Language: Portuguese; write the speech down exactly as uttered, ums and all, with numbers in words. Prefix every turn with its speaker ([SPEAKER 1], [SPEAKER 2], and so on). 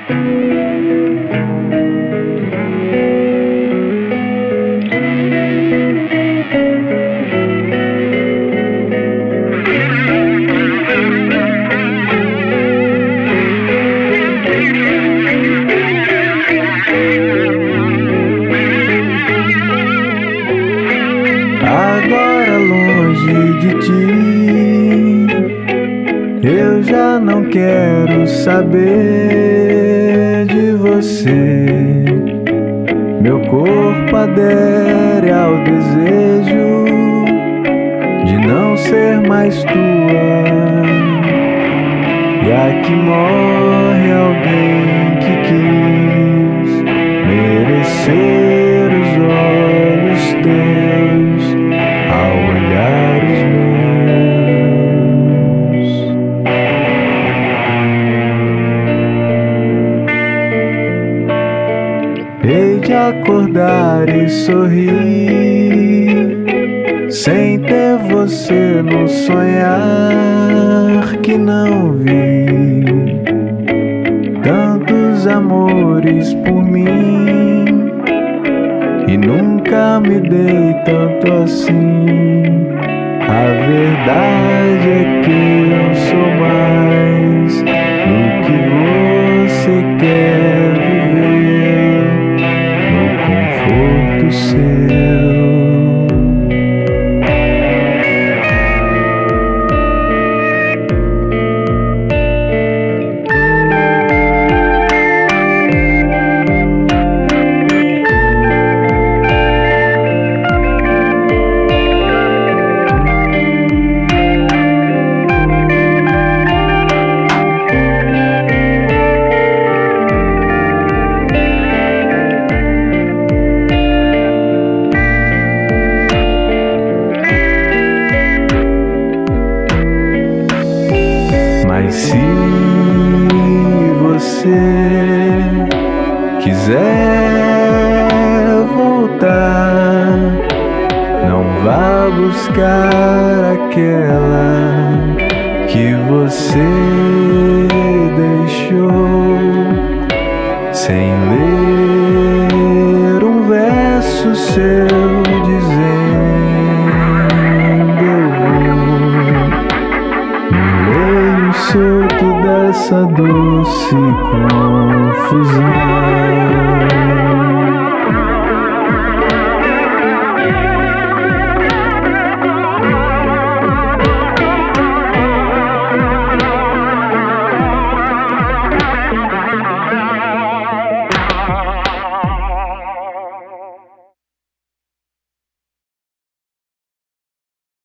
[SPEAKER 1] Agora longe de ti, eu já não quero saber de você. Meu corpo adere ao desejo de não ser mais tua. E aqui morre alguém que quis merecer os olhos teus ao olhar os meus. Hei de acordar e sorrir sem ter você no sonhar que não vi. Tantos amores por mim e nunca me dei tanto assim. A verdade é que eu sou mais do que você quer viver no conforto seu. Mas se você quiser voltar, não vá buscar aquela que você deixou sem ler um verso seu dizendo eu vou solto dessa doce confusão.